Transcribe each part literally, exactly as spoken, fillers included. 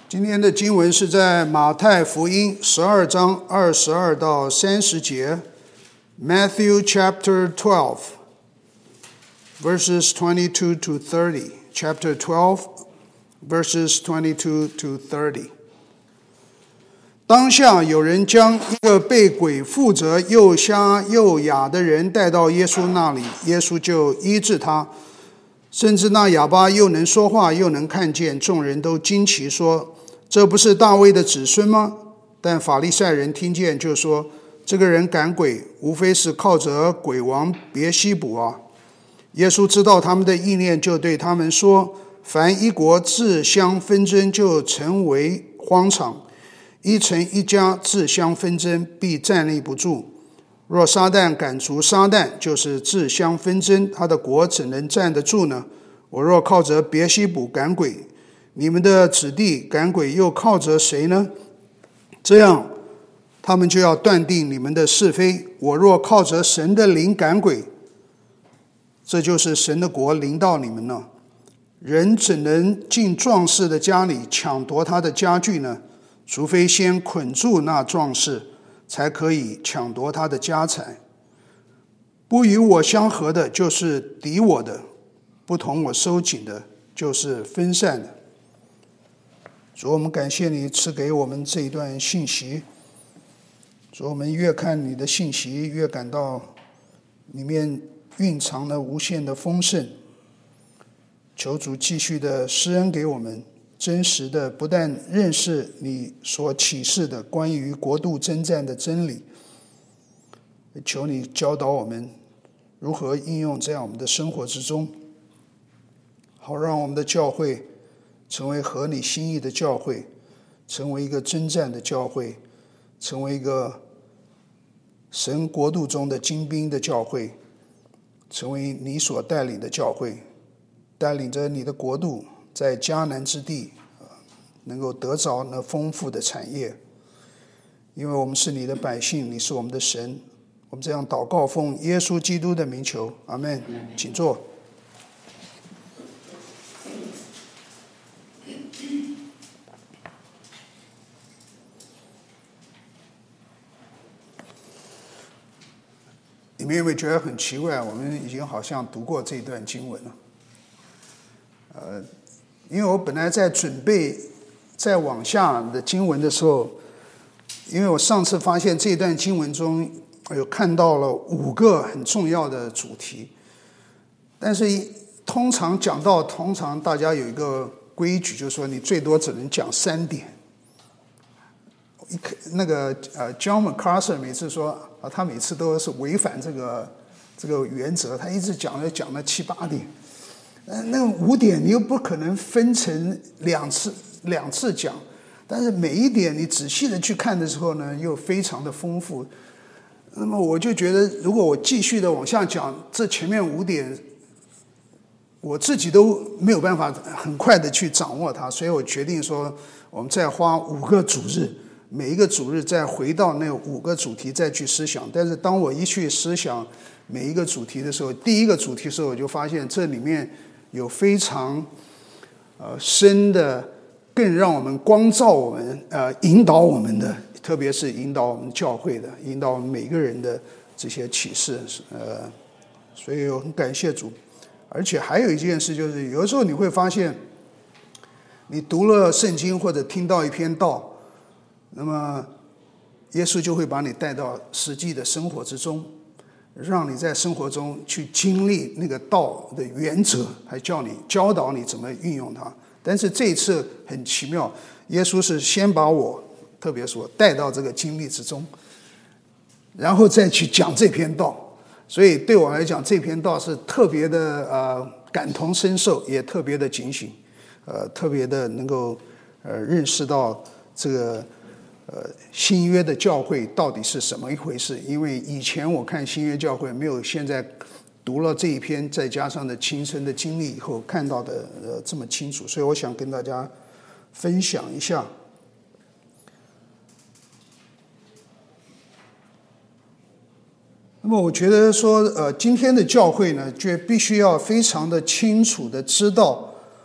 今天的经文是在马太福音十二章二十二到三十节 Matthew chapter twelve verses twenty-two to thirty chapter twelve verses twenty-two to thirty 当下有人将一个被鬼附着又瞎又哑的人带到耶稣那里，耶稣就医治他，甚至那哑巴又能说话又能看见，众人都惊奇说，这不是大卫的子孙吗？但法利赛人听见就说，这个人赶鬼无非是靠着鬼王别西卜啊。耶稣知道他们的意念，就对他们说，凡一国自相纷争，就成为荒场，一城一家自相纷争，必站立不住。若撒旦赶逐撒旦，就是自相纷争，他的国怎能站得住呢？我若靠着别西卜赶鬼，你们的子弟赶鬼又靠着谁呢？这样他们就要断定你们的是非。我若靠着神的灵赶鬼，这就是神的国临到你们了。人怎能进壮士的家里抢夺他的家具呢？除非先捆住那壮士，才可以抢夺他的家财。不与我相合的，就是敌我的；不同我收紧的，就是分散的。主，我们感谢你赐给我们这一段信息。主，我们越看你的信息，越感到里面蕴藏了无限的丰盛。求主继续的施恩给我们，真实的不但认识你所启示的关于国度征战的真理，求你教导我们如何应用在我们的生活之中，好让我们的教会成为合你心意的教会，成为一个征战的教会，成为一个神国度中的精兵的教会，成为你所带领的教会，带领着你的国度在迦南之地能够得着那丰富的产业。因为我们是你的百姓，你是我们的神。我们这样祷告，奉耶稣基督的名求，阿们。请坐。你们有没有觉得很奇怪？我们已经好像读过这段经文了。呃，因为我本来在准备再往下的经文的时候，因为我上次发现这段经文中有看到了五个很重要的主题，但是通常讲到，通常大家有一个规矩，就是说你最多只能讲三点。那个呃 John MacArthur 每次说啊，他每次都是违反这个这个原则，他一直讲了讲了七八点。那五点你又不可能分成两次两次讲，但是每一点你仔细的去看的时候呢，又非常的丰富。那么我就觉得，如果我继续的往下讲，这前面五点我自己都没有办法很快的去掌握它，所以我决定说，我们再花五个主日，每一个主日再回到那五个主题再去思想。但是当我一去思想每一个主题的时候，第一个主题的时候，我就发现这里面有非常呃深的，更让我们光照我们呃引导我们的，特别是引导我们教会的，引导我们每个人的这些启示。呃，所以我很感谢主。而且还有一件事，就是有的时候你会发现，你读了圣经或者听到一篇道，那么耶稣就会把你带到实际的生活之中，让你在生活中去经历那个道的原则，还叫你教导你怎么运用它。但是这一次很奇妙，耶稣是先把我，特别是我带到这个经历之中，然后再去讲这篇道。所以对我来讲，这篇道是特别的呃感同身受，也特别的警醒，呃特别的能够呃认识到这个呃新约的教会到底是什么一回事。因为以前我看新约教会没有现在读了这一篇，再加上的亲身的经历以后看到的呃这么清楚，所以我想跟大家分享一下。那么我觉得说，呃，今天的教会呢，就必须要非常的清楚的知道，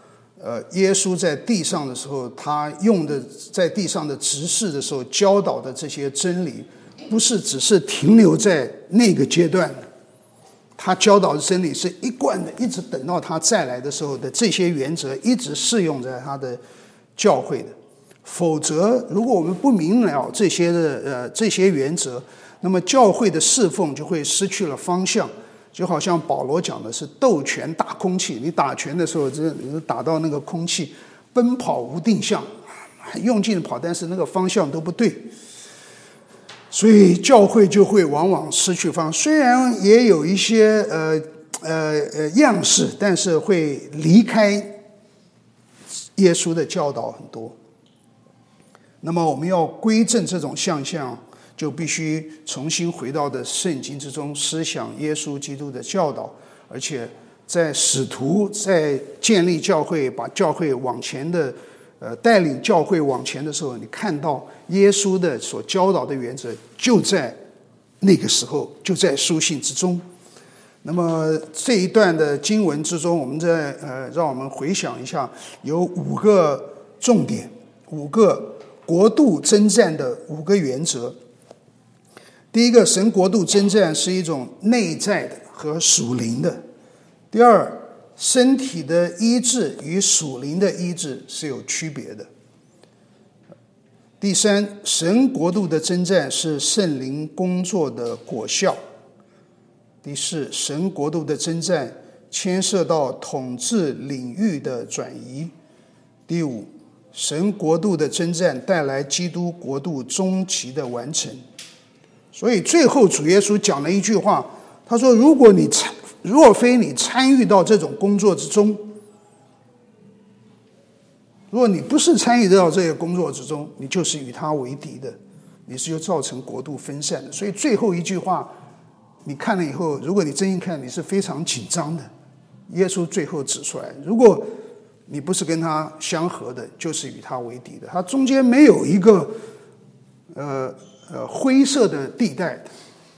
呃，耶稣在地上的时候，他用的在地上的执事的时候教导的这些真理，不是只是停留在那个阶段的，他教导的真理是一贯的，一直等到他再来的时候的这些原则一直适用在他的教会的。否则，如果我们不明了这些的呃这些原则，那么教会的侍奉就会失去了方向。就好像保罗讲的是斗拳打空气，你打拳的时候，这你打到那个空气，奔跑无定向，很用劲的跑，但是那个方向都不对，所以教会就会往往失去方向。虽然也有一些呃呃呃样式，但是会离开耶稣的教导很多。那么我们要归正这种现象，就必须重新回到的圣经之中，思想耶稣基督的教导，而且在使徒在建立教会，把教会往前的呃带领教会往前的时候，你看到耶稣的所教导的原则就在那个时候，就在书信之中。那么这一段的经文之中，我们再呃让我们回想一下，有五个重点，五个国度征战的五个原则。第一个，神国度征战是一种内在的和属灵的。第二，身体的医治与属灵的医治是有区别的。第三，神国度的征战是圣灵工作的果效。第四，神国度的征战牵涉到统治领域的转移。第五，神国度的征战带来基督国度终极的完成。所以最后主耶稣讲了一句话，他说，如果你若非你参与到这种工作之中，如果你不是参与到这个工作之中，你就是与他为敌的，你是就造成国度分散的。所以最后一句话你看了以后，如果你真一看，你是非常紧张的。耶稣最后指出来，如果你不是跟他相合的，就是与他为敌的。他中间没有一个呃呃灰色的地带的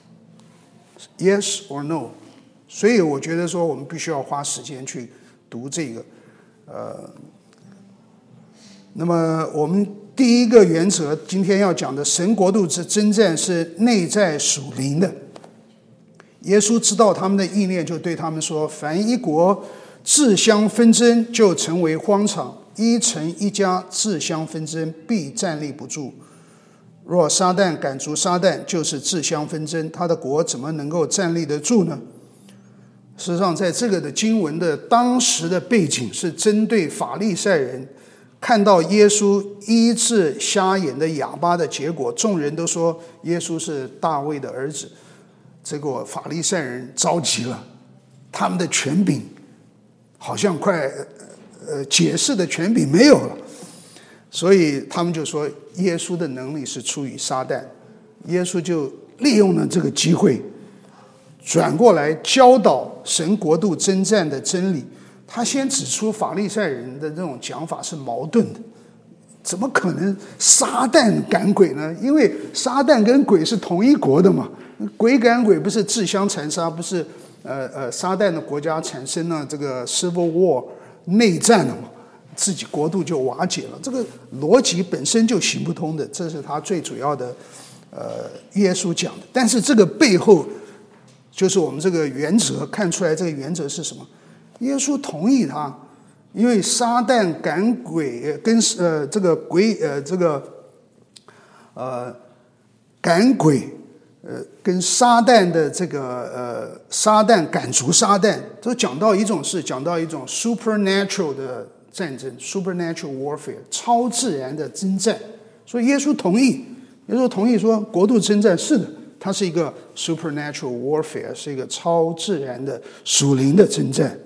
，yes or no。所以我觉得说，我们必须要花时间去读这个。呃，那么我们第一个原则，今天要讲的神国度之征战是内在属灵的。耶稣知道他们的意念，就对他们说：凡一国自相纷争，就成为荒场；一城一家自相纷争，必站立不住。若撒旦赶逐撒旦，就是自相纷争，他的国怎么能够站立得住呢？事实上，在这个的经文的当时的背景是针对法利赛人看到耶稣医治瞎眼的哑巴的结果，众人都说耶稣是大卫的儿子。结果法利赛人着急了，他们的权柄好像快呃解释的权柄没有了，所以他们就说耶稣的能力是出于撒旦。耶稣就利用了这个机会，转过来教导神国度征战的真理。他先指出法利赛人的这种讲法是矛盾的，怎么可能撒旦赶鬼呢？因为撒旦跟鬼是同一国的嘛，鬼赶鬼不是自相残杀，不是呃呃撒旦的国家产生了这个 civil war 内战了嘛，自己国度就瓦解了，这个逻辑本身就行不通的，这是他最主要的呃耶稣讲的。但是这个背后就是我们这个原则，看出来这个原则是什么？耶稣同意他，因为撒旦赶鬼跟呃这个鬼呃这个呃赶鬼呃跟撒旦的这个呃撒旦赶逐撒旦，都讲到一种是讲到一种 supernatural 的战争 ，supernatural warfare 超自然的征战。所以耶稣同意，耶稣同意说国度征战是的，它是一个 supernatural warfare， 是一个超自然的属灵的征战。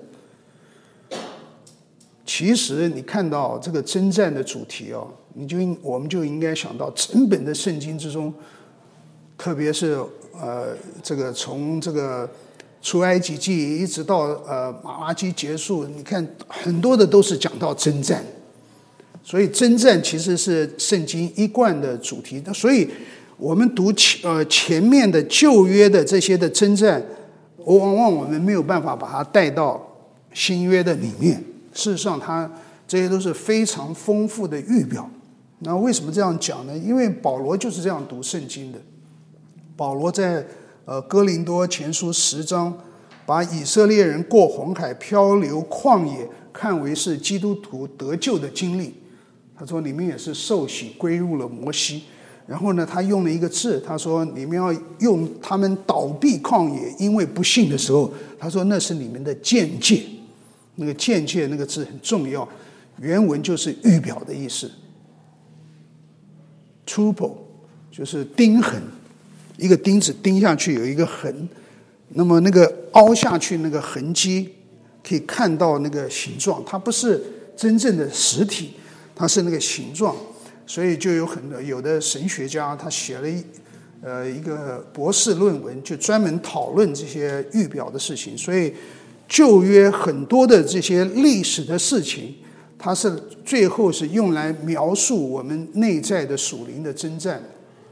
其实你看到这个征战的主题哦，你就我们就应该想到整本的圣经之中，特别是呃这个从这个出埃及记一直到呃马拉基结束，你看很多的都是讲到征战，所以征战其实是圣经一贯的主题。所以我们读呃前面的旧约的这些的征战，往往我们没有办法把它带到新约的里面。事实上它这些都是非常丰富的预表。那为什么这样讲呢？因为保罗就是这样读圣经的。保罗在呃哥林多前书十章，把以色列人过红海漂流旷野看为是基督徒得救的经历。他说你们也是受洗归入了摩西。然后呢，他用了一个字，他说你们要用他们倒闭旷野因为不信的时候，他说那是你们的鉴戒。那个鉴戒那个字很重要，原文就是预表的意思。Trupo 就是钉痕，一个钉子钉下去有一个痕，那么那个凹下去那个痕迹可以看到那个形状，它不是真正的实体，它是那个形状。所以就有很多有的神学家他写了一呃一个博士论文，就专门讨论这些预表的事情。所以旧约很多的这些历史的事情，它是最后是用来描述我们内在的属灵的征战。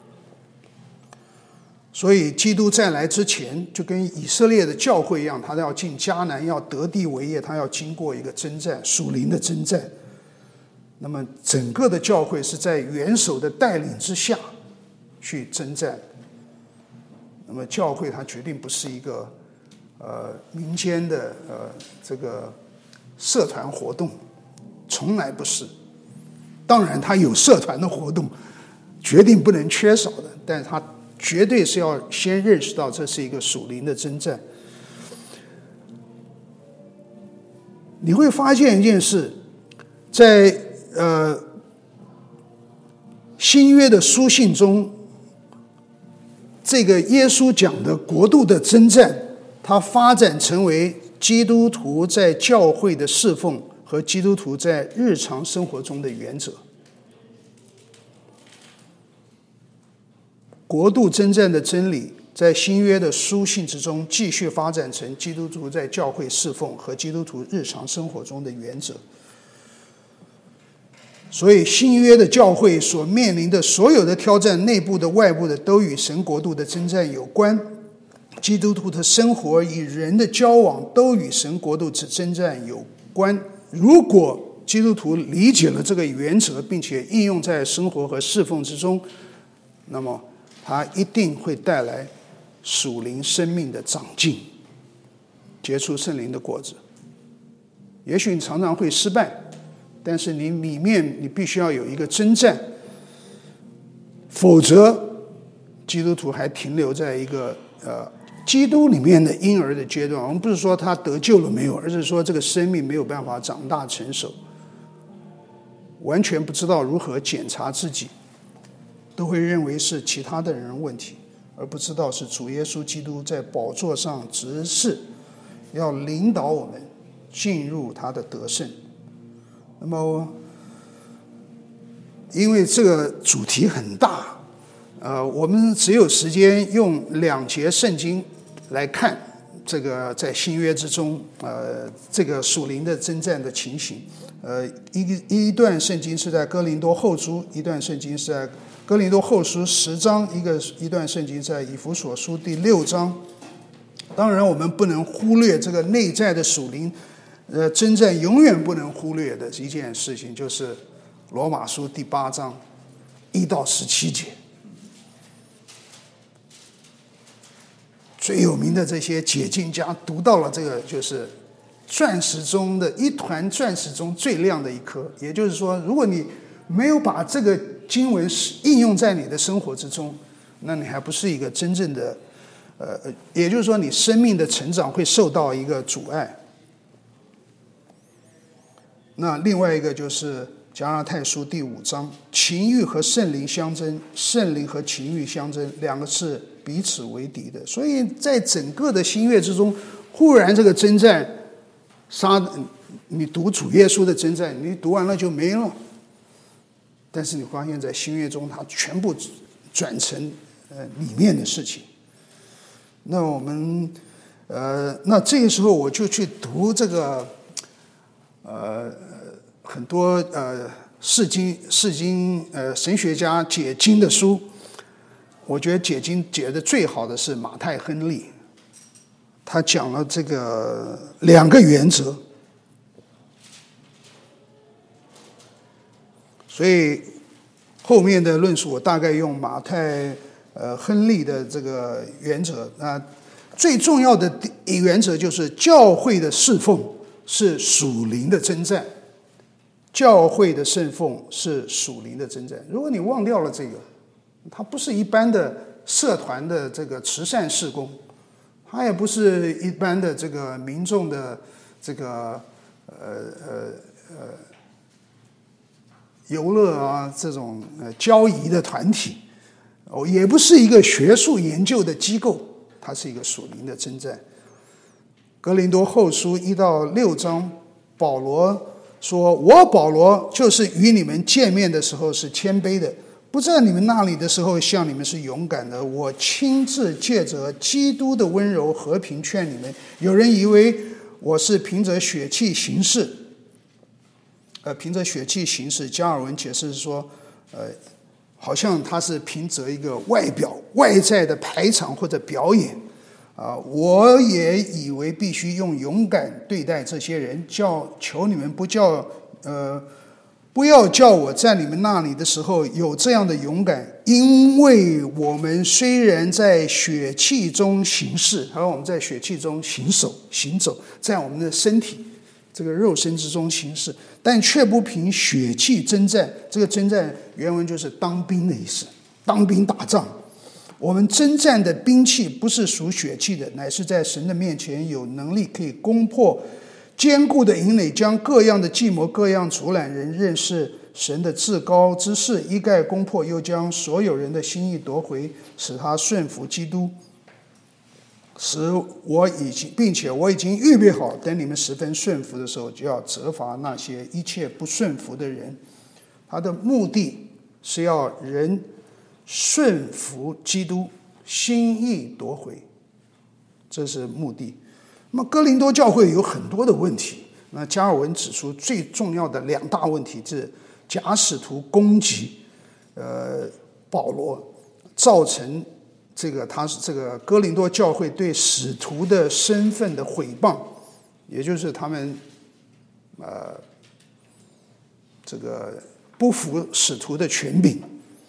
所以基督再来之前，就跟以色列的教会一样，他要进迦南，要得地为业，他要经过一个征战，属灵的征战。那么整个的教会是在元首的带领之下去征战。那么教会它决定不是一个呃民间的呃这个社团活动，从来不是。当然它有社团的活动，决定不能缺少的，但是它绝对是要先认识到这是一个属灵的征战。你会发现一件事，在呃，新约的书信中，这个耶稣讲的国度的征战，它发展成为基督徒在教会的侍奉和基督徒在日常生活中的原则。国度征战的真理，在新约的书信之中继续发展成基督徒在教会侍奉和基督徒日常生活中的原则。所以新约的教会所面临的所有的挑战，内部的外部的，都与神国度的征战有关。基督徒的生活与人的交往都与神国度之征战有关。如果基督徒理解了这个原则，并且应用在生活和侍奉之中，那么它一定会带来属灵生命的长进，结出圣灵的果子。也许你常常会失败，但是你里面你必须要有一个征战，否则基督徒还停留在一个呃基督里面的婴儿的阶段。我们不是说他得救了没有，而是说这个生命没有办法长大成熟，完全不知道如何检查自己，都会认为是其他的人问题，而不知道是主耶稣基督在宝座上执事，要领导我们进入他的得胜。那么因为这个主题很大，呃，我们只有时间用两节圣经来看这个在新约之中呃这个属灵的征战的情形。呃一一段圣经是在哥林多后书，一段圣经是在哥林多后书十章，一个一段圣经在以弗所书第六章。当然我们不能忽略这个内在的属灵呃，征战永远不能忽略的一件事情，就是罗马书第八章一到十七节。最有名的这些解经家读到了这个，就是钻石中的一团钻石中最亮的一颗。也就是说，如果你没有把这个经文应用在你的生活之中，那你还不是一个真正的呃，也就是说，你生命的成长会受到一个阻碍。那另外一个就是加拉太书第五章，情欲和圣灵相争，圣灵和情欲相争，两个是彼此为敌的。所以在整个的新约之中，忽然这个征战，杀你读主耶稣的征战，你读完了就没了。但是你发现在新约中，它全部转成呃里面的事情。那我们呃，那这个时候我就去读这个呃。很多呃释经释经呃神学家解经的书，我觉得解经解的最好的是马太亨利，他讲了这个两个原则。 所以后面的论述我大概用马太呃亨利的这个原则啊，最重要的原则就是教会的侍奉是属灵的征战，教会的侍奉是属灵的征战。如果你忘掉了这个，它不是一般的社团的这个慈善事工，它也不是一般的这个民众的这个呃呃呃游乐啊这种呃交谊的团体，哦，也不是一个学术研究的机构，它是一个属灵的征战。哥林多后书一到六章，保罗说：“我保罗就是与你们见面的时候是谦卑的，不在你们那里的时候向你们是勇敢的。我亲自借着基督的温柔和平劝你们。有人以为我是凭着血气行事，呃，凭着血气行事。加尔文解释说，呃，好像他是凭着一个外表、外在的排场或者表演。啊，我也以为必须用勇敢对待这些人，叫求你们不叫呃，不要叫我在你们那里的时候有这样的勇敢，因为我们虽然在血气中行事，而我们在血气中行走行走，在我们的身体这个肉身之中行事，但却不凭血气征战。这个征战原文就是当兵的意思，当兵打仗。我们征战的兵器不是属血气的，乃是在神的面前有能力可以攻破坚固的营垒，将各样的计谋、各样阻拦人认识神的至高之事一概攻破，又将所有人的心意夺回，使他顺服基督。使我已经，并且我已经预备好，等你们十分顺服的时候，就要责罚那些一切不顺服的人。他的目的是要人顺服基督，心意夺回，这是目的。那么哥林多教会有很多的问题，那加尔文指出最重要的两大问题是假使徒攻击呃保罗，造成这个他是这个哥林多教会对使徒的身份的毁谤，也就是他们呃这个不服使徒的权柄。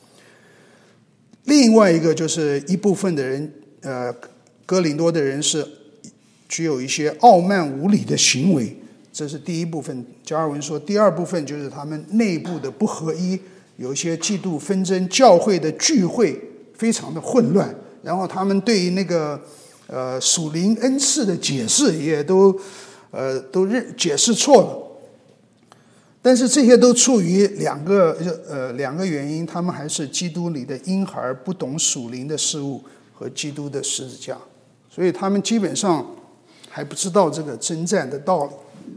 另外一个就是一部分的人，呃，哥林多的人是具有一些傲慢无礼的行为，这是第一部分。加尔文说，第二部分就是他们内部的不合一，有一些嫉妒纷争，教会的聚会非常的混乱，然后他们对于那个呃属灵恩赐的解释也都呃都认解释错了。但是这些都出于两个呃两个原因，他们还是基督里的婴孩，不懂属灵的事物和基督的十字架，所以他们基本上还不知道这个征战的道理。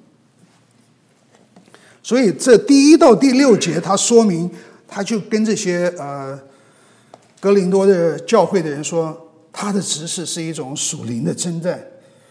所以这第一到第六节，他说明他就跟这些呃哥林多的教会的人说，他的执事是一种属灵的征战。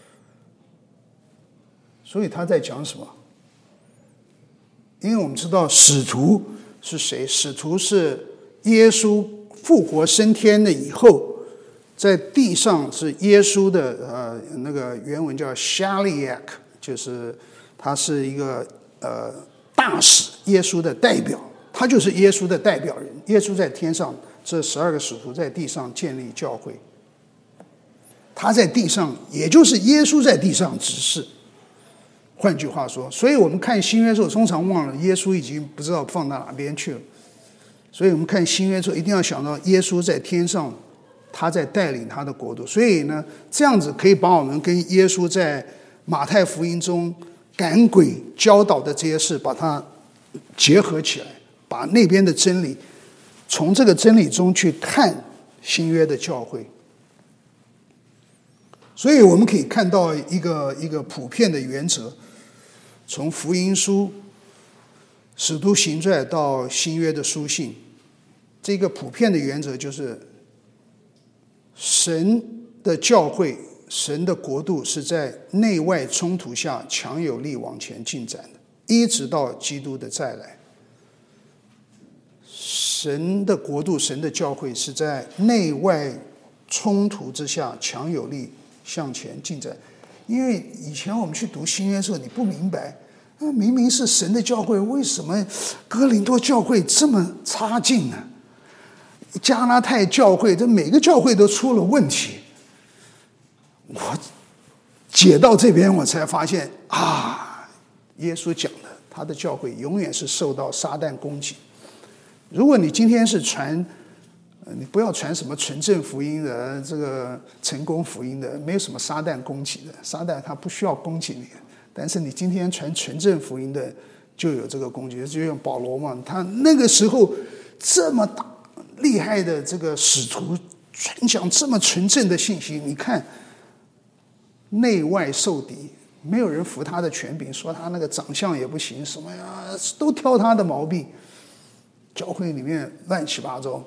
所以他在讲什么？因为我们知道使徒是谁，使徒是耶稣复活升天了以后，在地上是耶稣的呃那个原文叫 Shaliach， 就是他是一个呃大使，耶稣的代表，他就是耶稣的代表人。耶稣在天上，这十二个使徒在地上建立教会，他在地上，也就是耶稣在地上执事。换句话说，所以我们看新约的时候，通常忘了耶稣已经不知道放到哪边去了。所以我们看新约的时候，一定要想到耶稣在天上，他在带领他的国度。所以呢，这样子可以把我们跟耶稣在马太福音中赶鬼教导的这些事，把它结合起来，把那边的真理，从这个真理中去看新约的教会。所以我们可以看到一个一个普遍的原则，从福音书、使徒行传到新约的书信，这个普遍的原则就是神的教会、神的国度是在内外冲突下强有力往前进展的，一直到基督的再来。神的国度、神的教会是在内外冲突之下强有力向前进展。因为以前我们去读新约的时候，你不明白那明明是神的教会，为什么哥林多教会这么差劲呢？加拉太教会，这每个教会都出了问题。我解到这边，我才发现啊，耶稣讲的，他的教会永远是受到撒旦攻击。如果你今天是传，你不要传什么纯正福音的，这个成功福音的，没有什么撒旦攻击的，撒旦他不需要攻击你。但是你今天传纯正福音的，就有这个攻击，就像保罗嘛，他那个时候这么大厉害的这个使徒传讲这么纯正的信息，你看内外受敌，没有人服他的权柄，说他那个长相也不行，什么呀，都挑他的毛病，教会里面乱七八糟。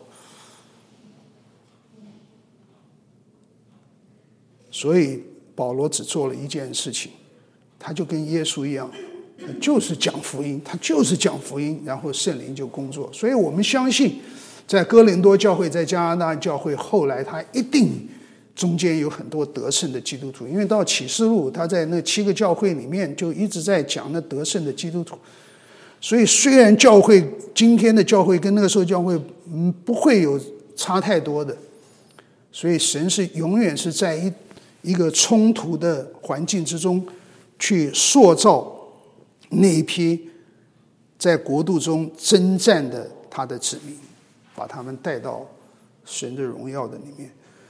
所以保罗只做了一件事情，他就跟耶稣一样，就是讲福音，他就是讲福音，然后圣灵就工作。所以我们相信在哥林多教会，在加拿大教会，后来他一定中间有很多得胜的基督徒，因为到启示录他在那七个教会里面就一直在讲那得胜的基督徒。所以虽然教会今天的教会跟那个时候教会嗯不会有差太多的，所以神是永远是在一一个冲突的环境之中去塑造那一批在国度中征战的他的子民，把他们带到神的荣耀的里面。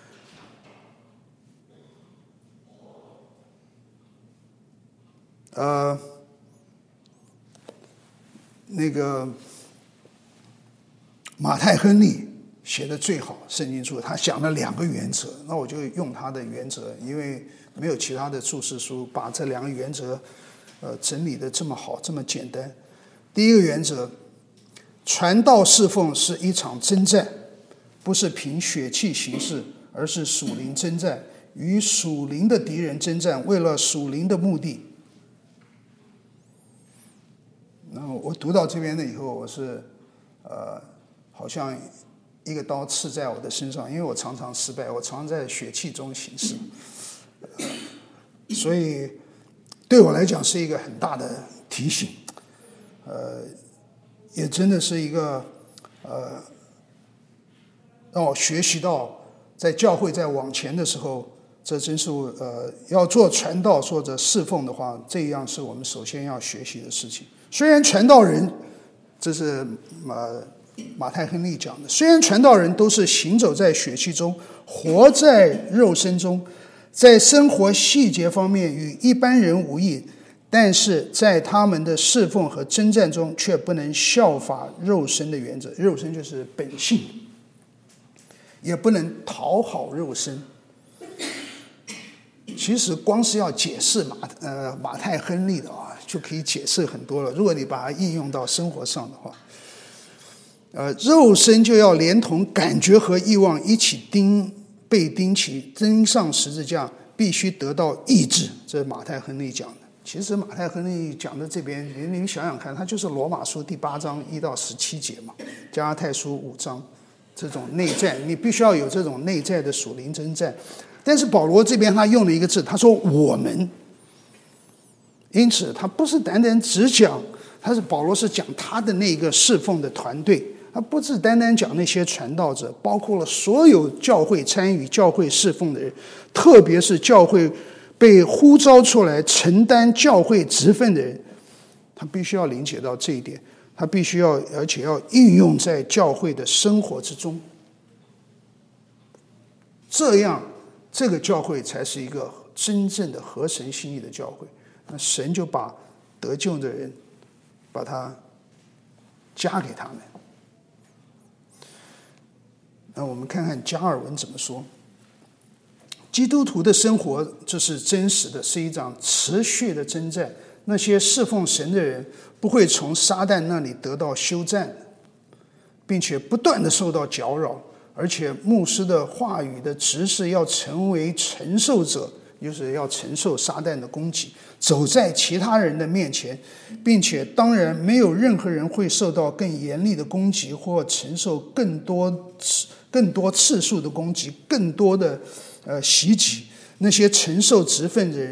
呃，那个马太亨利写的最好，圣经书他讲了两个原则，那我就用他的原则，因为没有其他的注释书把这两个原则呃整理的这么好，这么简单。第一个原则，传道侍奉是一场征战，不是凭血气行事，而是属灵征战，与属灵的敌人征战，为了属灵的目的。然后我读到这边了以后，我是呃好像一个刀刺在我的身上，因为我常常失败，我常常在血气中行事，呃、所以对我来讲是一个很大的提醒，呃，也真的是一个呃让我学习到，在教会在往前的时候，这真是呃要做传道或者侍奉的话，这样是我们首先要学习的事情。虽然传道人，这是呃马太亨利讲的，虽然传道人都是行走在血气中，活在肉身中，在生活细节方面与一般人无异，但是在他们的侍奉和征战中却不能效法肉身的原则，肉身就是本性，也不能讨好肉身。其实光是要解释马呃马太亨利的啊，就可以解释很多了。如果你把它应用到生活上的话，呃，肉身就要连同感觉和欲望一起钉被钉起，钉上十字架，必须得到医治。这是马太亨利讲的。其实马太亨利讲的这边，你们想想看，他就是罗马书第八章一到十七节嘛，加拉太书五章，这种内在，你必须要有这种内在的属灵征战。但是保罗这边他用了一个字，他说我们，因此他不是单单只讲，他是保罗是讲他的那个侍奉的团队，他不是单单讲那些传道者，包括了所有教会参与教会侍奉的人，特别是教会被呼召出来承担教会职分的人，他必须要理解到这一点，他必须要而且要应用在教会的生活之中，这样这个教会才是一个真正的合神心意的教会。那神就把得救的人把他加给他们。那我们看看加尔文怎么说。基督徒的生活这是真实的，是一场持续的征战。那些侍奉神的人不会从撒旦那里得到休战，并且不断的受到搅扰，而且牧师的话语的职事要成为承受者，就是要承受撒旦的攻击，走在其他人的面前，并且当然没有任何人会受到更严厉的攻击，或承受更多更多次数的攻击，更多的呃袭击。那些承受职分的人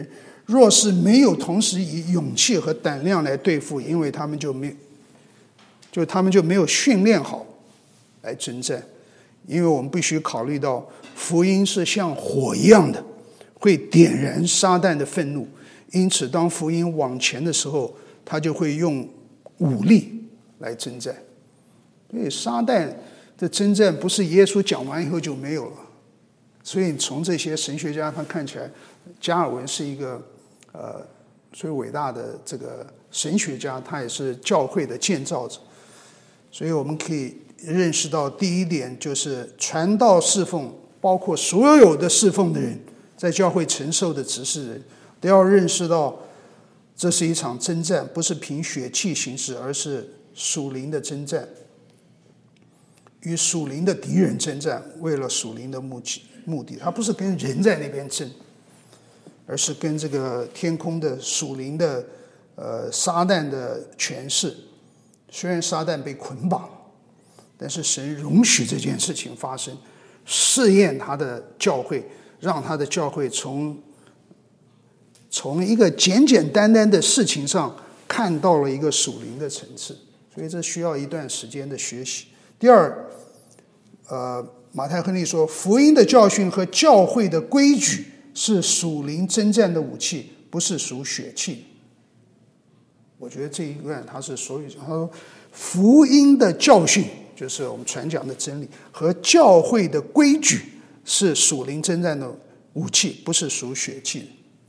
若是没有同时以勇气和胆量来对付，因为他们就没就他们就没有训练好来征战。因为我们必须考虑到福音是像火一样的，会点燃撒旦的愤怒，因此当福音往前的时候，他就会用武力来征战。所以撒旦的征战不是耶稣讲完以后就没有了。所以从这些神学家他看起来，加尔文是一个呃最伟大的这个神学家，他也是教会的建造者。所以我们可以认识到第一点，就是传道侍奉，包括所有的侍奉的人，在教会承受的执事人，都要认识到这是一场征战，不是凭血气行事，而是属灵的征战，与属灵的敌人征战，为了属灵的目的目的，他不是跟人在那边争，而是跟这个天空的属灵的呃撒旦的权势。虽然撒旦被捆绑，但是神容许这件事情发生，试验他的教会，让他的教会从从一个简简单单的事情上看到了一个属灵的层次，所以这需要一段时间的学习。第二，呃，马太亨利说，福音的教训和教会的规矩是属灵征战的武器，不是属血气。我觉得这一段他是所有他说，福音的教训就是我们传讲的真理，和教会的规矩是属灵征战的武器，不是属血气。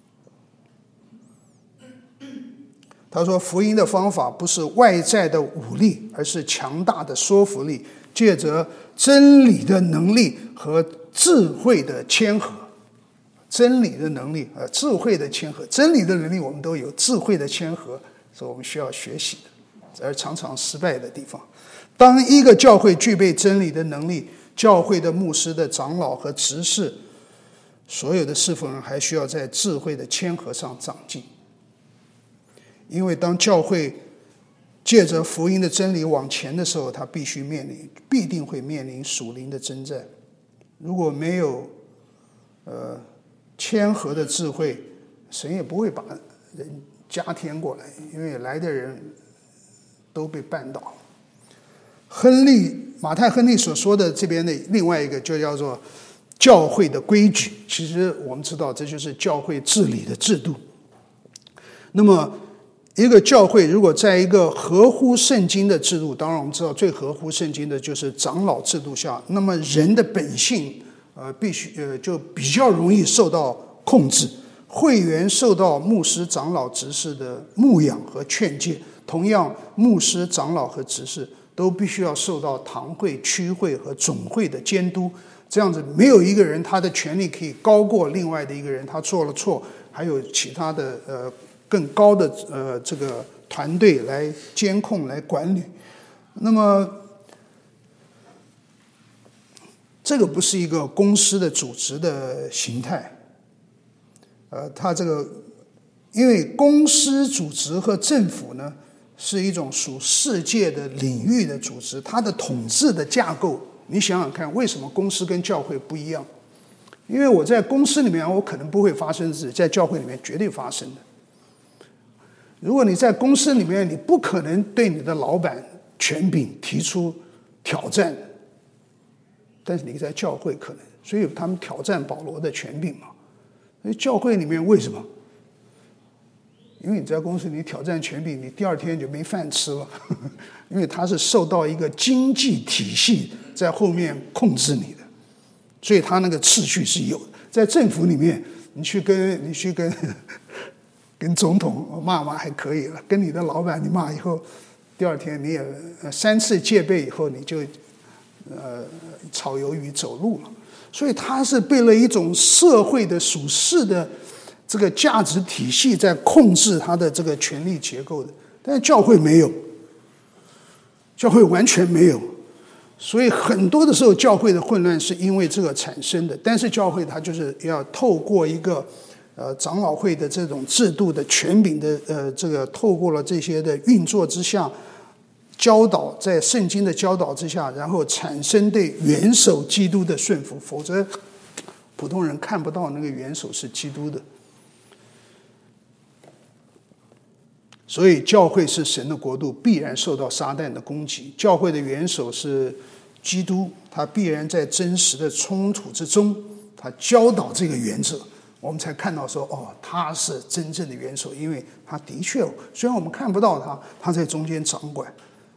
他说，福音的方法不是外在的武力，而是强大的说服力，借着真理的能力和智慧的谦和。真理的能力和智慧的谦和，真理的能力我们都有，智慧的谦和是我们需要学习的，而常常失败的地方。当一个教会具备真理的能力，教会的牧师的长老和执事，所有的侍奉人还需要在智慧的谦和上长进。因为当教会借着福音的真理往前的时候，他必须面临必定会面临属灵的征战。如果没有呃谦和的智慧，神也不会把人加添过来，因为来的人都被绊倒。亨利马太亨利所说的这边的另外一个就叫做教会的规矩，其实我们知道这就是教会治理的制度。那么一个教会如果在一个合乎圣经的制度，当然我们知道最合乎圣经的就是长老制度下，那么人的本性呃必须呃就比较容易受到控制，会员受到牧师长老执事的牧养和劝诫，同样牧师长老和执事都必须要受到堂会区会和总会的监督，这样子没有一个人他的权力可以高过另外的一个人，他做了错还有其他的呃更高的呃这个团队来监控来管理。那么这个不是一个公司的组织的形态，呃，它这个因为公司组织和政府呢是一种属世界的领域的组织，它的统治的架构，你想想看，为什么公司跟教会不一样？因为我在公司里面我可能不会发生的事，在教会里面绝对发生的。如果你在公司里面，你不可能对你的老板权柄提出挑战，但是你在教会可能，所以他们挑战保罗的权柄嘛。所以教会里面为什么？因为你在公司里挑战权柄，你第二天就没饭吃了，因为他是受到一个经济体系在后面控制你的，所以他那个秩序是有的。在政府里面，你去跟你去跟。跟总统骂骂还可以了，跟你的老板你骂以后，第二天你也三次戒备以后，你就呃炒鱿鱼走路了。所以他是被了一种社会的属世的这个价值体系在控制他的这个权力结构的，但是教会没有，教会完全没有。所以很多的时候教会的混乱是因为这个产生的，但是教会它就是要透过一个呃，长老会的这种制度的权柄的呃，这个透过了这些的运作之下，教导在圣经的教导之下，然后产生对元首基督的顺服，否则普通人看不到那个元首是基督的。 所以教会是神的国度，必然受到撒旦的攻击。教会的元首是基督，他必然在真实的冲突之中，他教导这个原则，我们才看到说，哦，他是真正的元首，因为他的确，虽然我们看不到他，他在中间掌管。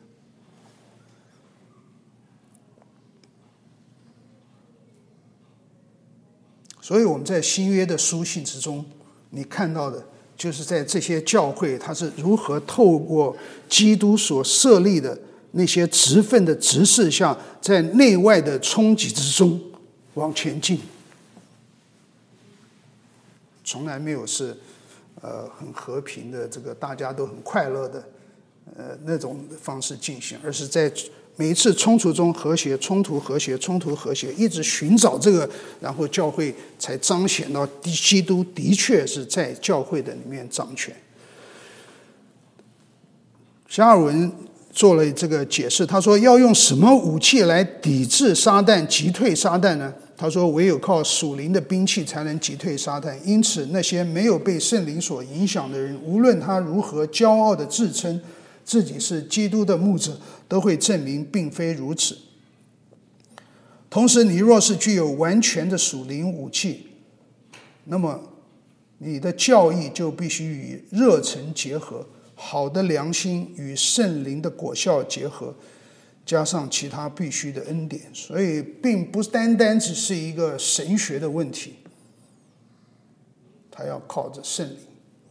所以我们在新约的书信之中，你看到的就是在这些教会，它是如何透过基督所设立的那些职分的执事下，在内外的冲击之中往前进。从来没有是呃很和平的，这个大家都很快乐的呃那种方式进行，而是在每一次冲突中和谐，冲突和谐，冲突和谐，一直寻找这个，然后教会才彰显到基督的确是在教会的里面掌权。加尔文做了这个解释，他说要用什么武器来抵制撒旦、击退撒旦呢？他说唯有靠属灵的兵器才能击退撒旦。因此那些没有被圣灵所影响的人，无论他如何骄傲的自称自己是基督的牧者，都会证明并非如此。同时你若是具有完全的属灵武器，那么你的教义就必须与热忱结合，好的良心与圣灵的果效结合，加上其他必须的恩典。所以并不单单只是一个神学的问题，它要靠着圣灵。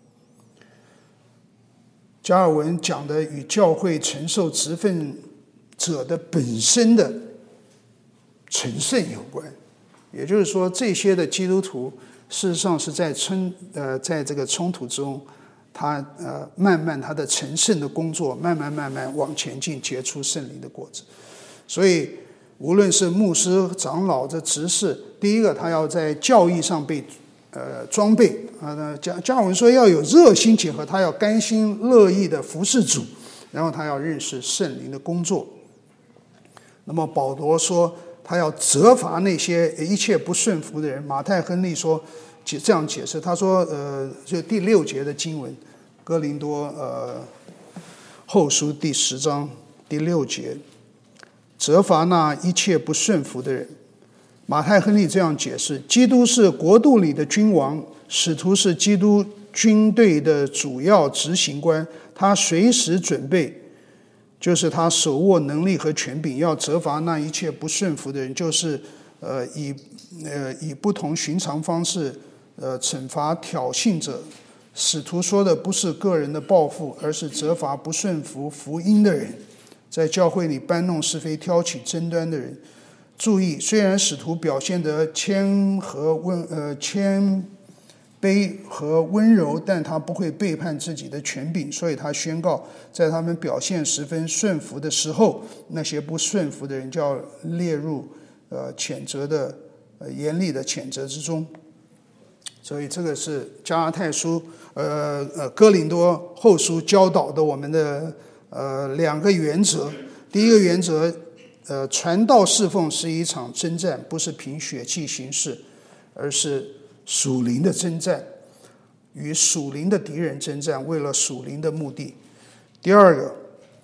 加尔文讲的与教会承受职分者的本身的成圣有关，也就是说这些的基督徒事实上是在冲呃在这个冲突中，他呃慢慢他的成圣的工作慢慢慢慢往前进，结出圣灵的果子。所以无论是牧师、长老这执事，第一个他要在教义上被呃装备啊，加加尔文说要有热心结合，他要甘心乐意的服侍主，然后他要认识圣灵的工作。那么保罗说他要责罚那些一切不顺服的人。马太亨利说这样解释，他说呃，就第六节的经文，哥林多呃后书第十章第六节，责罚那一切不顺服的人。马太亨利这样解释，基督是国度里的君王，使徒是基督军队的主要执行官，他随时准备，就是他手握能力和权柄，要责罚那一切不顺服的人，就是呃以呃以不同寻常方式呃惩罚挑衅者。使徒说的不是个人的报复，而是责罚不顺服福音的人，在教会里搬弄是非、挑起争端的人。注意，虽然使徒表现得谦和温呃谦卑和温柔，但他不会背叛自己的权柄，所以他宣告，在他们表现十分顺服的时候，那些不顺服的人就要列入呃谴责的呃严厉的谴责之中。所以这个是加拉太书呃呃哥林多后书教导的我们的呃两个原则。第一个原则，呃，传道侍奉是一场征战，不是凭血气行事，而是属灵的征战，与属灵的敌人征战，为了属灵的目的。第二个，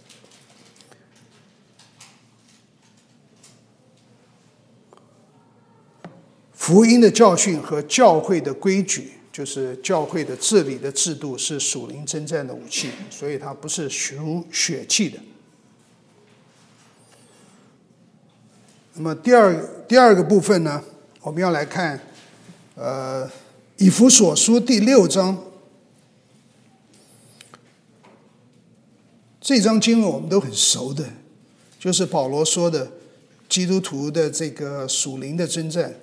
福音的教训和教会的规矩，就是教会的治理的制度，是属灵征战的武器，所以它不是属血气的。那么第二第二个部分呢，我们要来看呃以弗所书第六章。这章经文我们都很熟的，就是保罗说的基督徒的这个属灵的征战。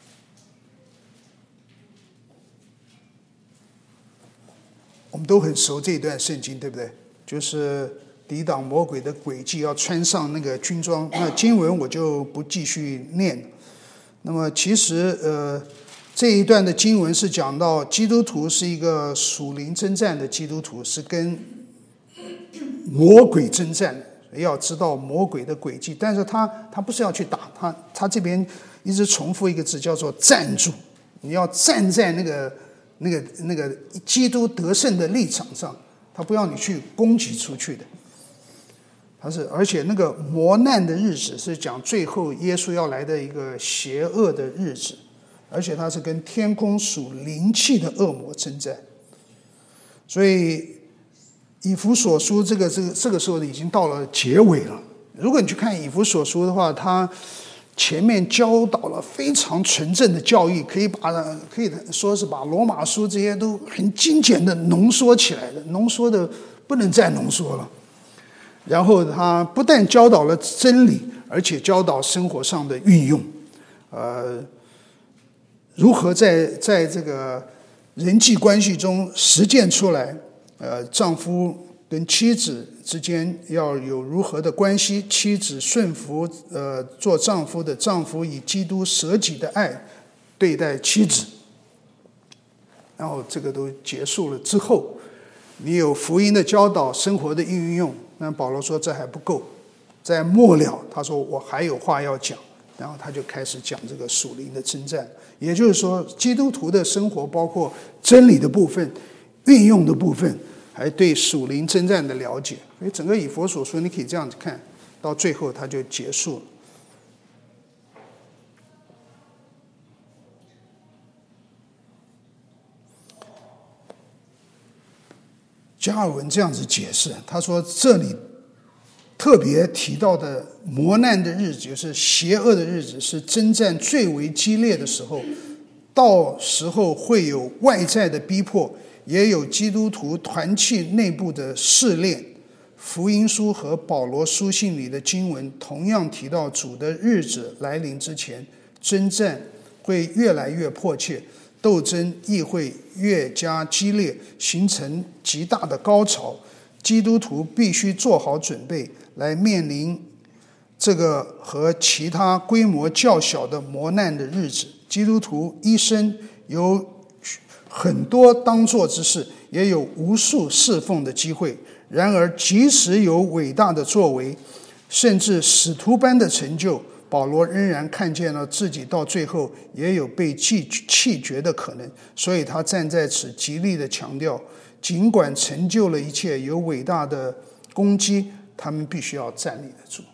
我们都很熟这一段圣经，对不对？就是抵挡魔鬼的诡计，要穿上那个军装。那经文我就不继续念。那么其实呃这一段的经文是讲到基督徒是一个属灵征战的基督徒，是跟魔鬼征战，要知道魔鬼的诡计，但是他他不是要去打他，他这边一直重复一个字叫做站住，你要站在那个那个那个基督得胜的立场上。 他不要你去攻击出去的。他是，而且那个磨难的日子是讲最后耶稣要来的一个邪恶的日子，而且他是跟天空属灵气的恶魔征战。所以以弗所书这个这个这个时候已经到了结尾了。如果你去看以弗所书的话，他前面教导了非常纯正的教义，可以把可以说是把罗马书这些都很精简的浓缩起来的，浓缩的不能再浓缩了。然后他不但教导了真理，而且教导生活上的运用，呃，如何在在这个人际关系中实践出来，呃，丈夫跟妻子之间要有如何的关系，妻子顺服呃做丈夫的，丈夫以基督舍己的爱对待妻子。然后这个都结束了之后，你有福音的教导，生活的运用，那保罗说这还不够，在末了他说我还有话要讲，然后他就开始讲这个属灵的征战。也就是说基督徒的生活包括真理的部分，运用的部分，还对属灵征战的了解。所以整个以弗所书你可以这样子看，到最后它就结束了。加尔文这样子解释，他说这里特别提到的磨难的日子，就是邪恶的日子，是征战最为激烈的时候，到时候会有外在的逼迫，也有基督徒团契内部的试炼。福音书和保罗书信里的经文同样提到主的日子来临之前，征战会越来越迫切，斗争亦会越加激烈，形成极大的高潮。基督徒必须做好准备来面临这个和其他规模较小的磨难的日子。基督徒一生有很多当做之事，也有无数侍奉的机会。然而即使有伟大的作为，甚至使徒般的成就，保罗仍然看见了自己到最后也有被弃弃绝的可能。所以他站在此极力的强调，尽管成就了一切，有伟大的攻击，他们必须要站立得住。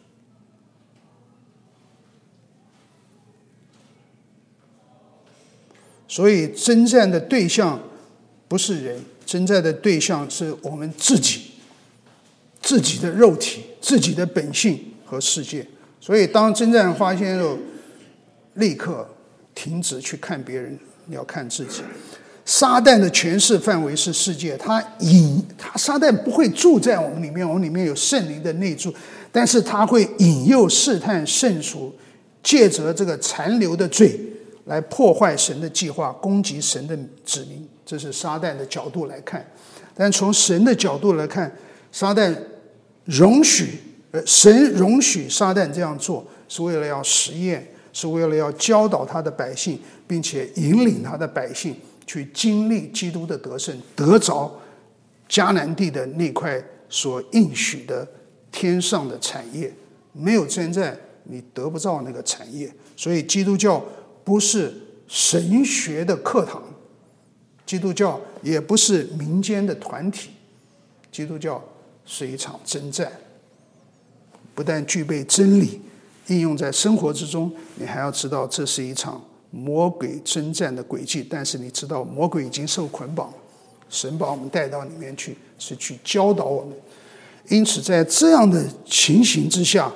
所以征战的对象不是人，征战的对象是我们自己，自己的肉体，自己的本性和世界。所以当征战发现的时候，立刻停止去看别人，你要看自己。撒旦的权势范围是世界，他引他撒旦不会住在我们里面，我们里面有圣灵的内住，但是他会引诱试探圣属，借着这个残留的罪来破坏神的计划，攻击神的子民。这是撒旦的角度来看。但从神的角度来看，撒旦容许呃，神容许撒旦这样做，是为了要实验，是为了要教导他的百姓，并且引领他的百姓去经历基督的得胜，得着迦南地的那块所应许的天上的产业。没有征战，你得不到那个产业。所以基督教不是神学的课堂，基督教也不是民间的团体，基督教是一场征战。不但具备真理，应用在生活之中，你还要知道这是一场魔鬼征战的轨迹。但是你知道魔鬼已经受捆绑，神把我们带到里面去，是去教导我们。因此在这样的情形之下，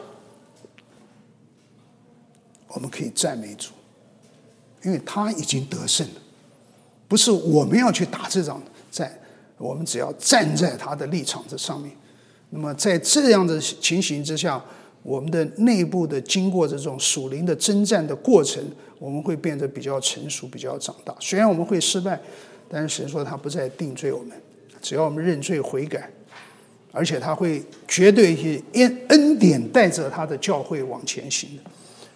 我们可以赞美主，因为他已经得胜了。不是我们要去打这场战，我们只要站在他的立场这上面。那么在这样的情形之下，我们的内部的经过这种属灵的征战的过程，我们会变得比较成熟，比较长大。虽然我们会失败，但是神说他不再定罪我们，只要我们认罪悔改，而且他会绝对以恩典带着他的教会往前行的。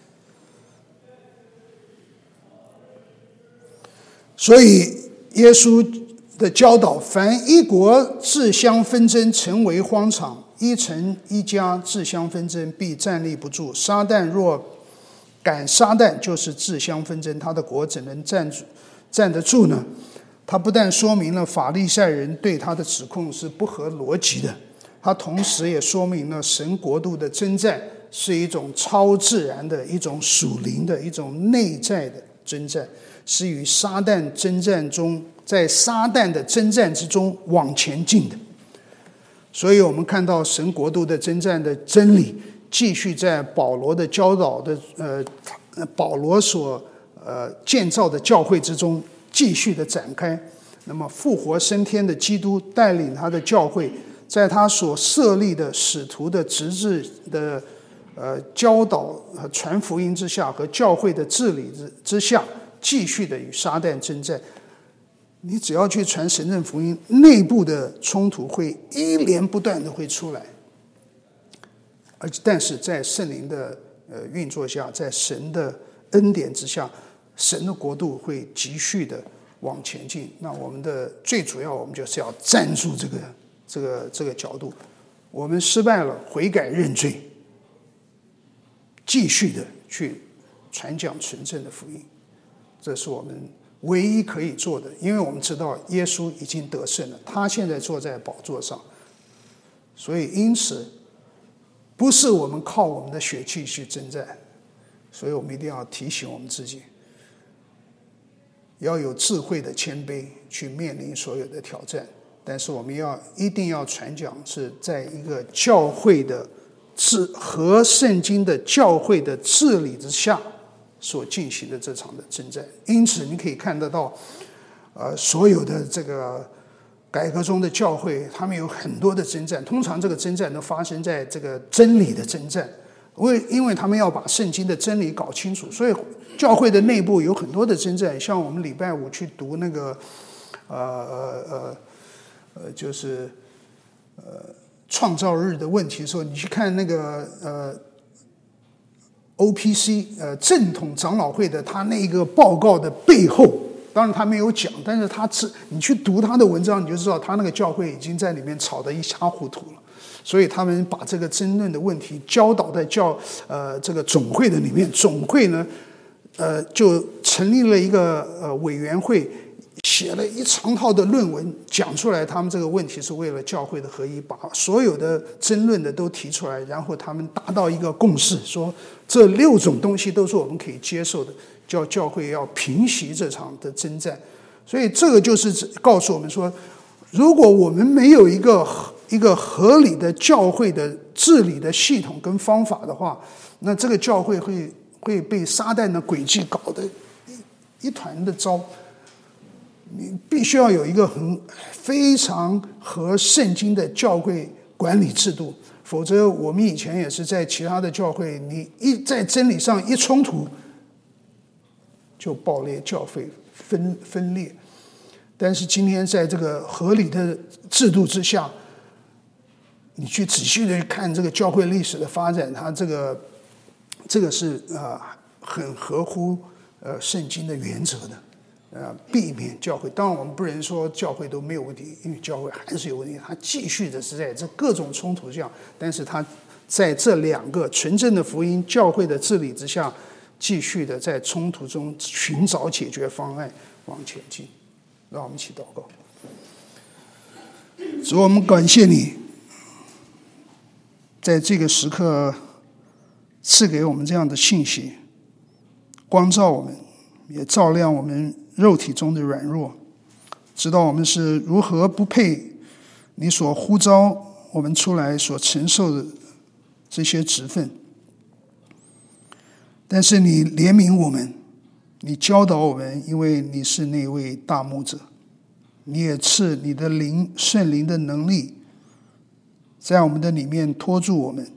所以耶稣的教导，凡一国自相纷争，成为荒场；一城一家自相纷争，必站立不住。撒旦若敢撒旦，就是自相纷争，他的国怎能站住站得住呢？ 他不但说明了法利赛人对他的指控是不合逻辑的，他同时也说明了神国度的征战是一种超自然的、一种属灵的、一种内在的征战，是与撒旦征战中，在撒旦的征战之中往前进的。所以我们看到神国度的征战的真理继续在保罗的教导的呃保罗所呃建造的教会之中继续的展开。那么复活升天的基督带领他的教会，在他所设立的使徒的职志的呃教导和传福音之下，和教会的治理之之下，继续的与撒旦征战。你只要去传神圣福音，内部的冲突会一连不断的会出来，而但是在圣灵的呃运作下，在神的恩典之下，神的国度会继续的往前进。那我们的最主要，我们就是要站住这个这个这个角度。我们失败了，悔改认罪，继续的去传讲纯正的福音，这是我们唯一可以做的。因为我们知道耶稣已经得胜了，他现在坐在宝座上，所以因此不是我们靠我们的血气去征战，所以我们一定要提醒我们自己，要有智慧的谦卑去面临所有的挑战。但是我们要一定要传讲是在一个教会的治和圣经的教会的治理之下所进行的这场的征战。因此你可以看得到呃，所有的这个改革中的教会，他们有很多的征战，通常这个征战都发生在这个真理的征战，为因为他们要把圣经的真理搞清楚，所以教会的内部有很多的征战。像我们礼拜五去读那个呃呃呃呃就是呃创造日的问题的时候，你去看那个呃 O P C 呃正统长老会的他那个报告的背后，当然他没有讲，但是他你去读他的文章，你就知道他那个教会已经在里面吵得一塌糊涂了。所以他们把这个争论的问题教导在教呃这个总会的里面，总会呢呃就成立了一个呃委员会，写了一长套的论文，讲出来他们这个问题是为了教会的合一，把所有的争论的都提出来，然后他们达到一个共识，说这六种东西都是我们可以接受的，叫教会要平息这场的征战。所以这个就是告诉我们说，如果我们没有一个一个合理的教会的治理的系统跟方法的话，那这个教会会会被撒旦的诡计搞得一一团的糟。你必须要有一个很非常合圣经的教会管理制度，否则我们以前也是在其他的教会，你一在真理上一冲突就爆裂，教会分分裂。但是今天在这个合理的制度之下，你去仔细的看这个教会历史的发展，它这个这个是呃很合乎呃圣经的原则的。呃，避免教会，当然我们不能说教会都没有问题，因为教会还是有问题，它继续的是在这各种冲突下，但是它在这两个纯正的福音教会的治理之下，继续的在冲突中寻找解决方案往前进。让我们一起祷告。主，我们感谢你，在这个时刻赐给我们这样的信息，光照我们，也照亮我们肉体中的软弱，知道我们是如何不配你所呼召我们出来所承受的这些职分。但是你怜悯我们，你教导我们，因为你是那位大牧者，你也赐你的灵圣灵的能力在我们的里面托住我们，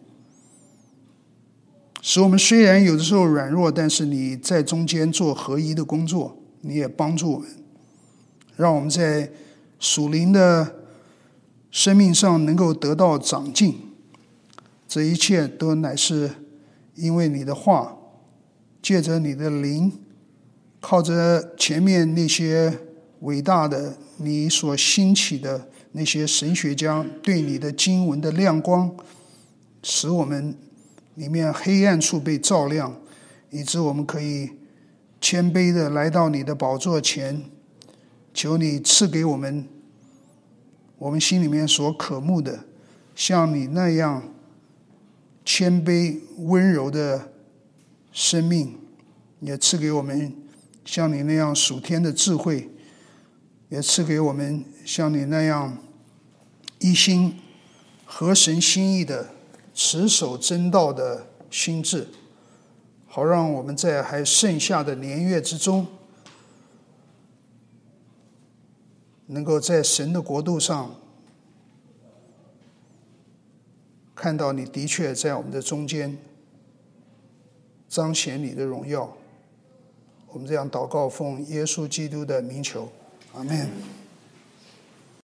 使我们虽然有的时候软弱，但是你在中间做合一的工作，你也帮助我们，让我们在属灵的生命上能够得到长进。这一切都乃是因为你的话，借着你的灵，靠着前面那些伟大的你所兴起的那些神学家对你的经文的亮光，使我们里面黑暗处被照亮，以致我们可以谦卑的来到你的宝座前， 求你赐给我们我们心里面所渴慕的，像你那样谦卑温柔的生命，也赐给我们像你那样属天的智慧，也赐给我们像你那样一心合神心意的持守真道的心志，好让我们在还剩下的年月之中，能够在神的国度上看到你的确在我们的中间彰显你的荣耀。我们这样祷告，奉耶稣基督的名求，阿们。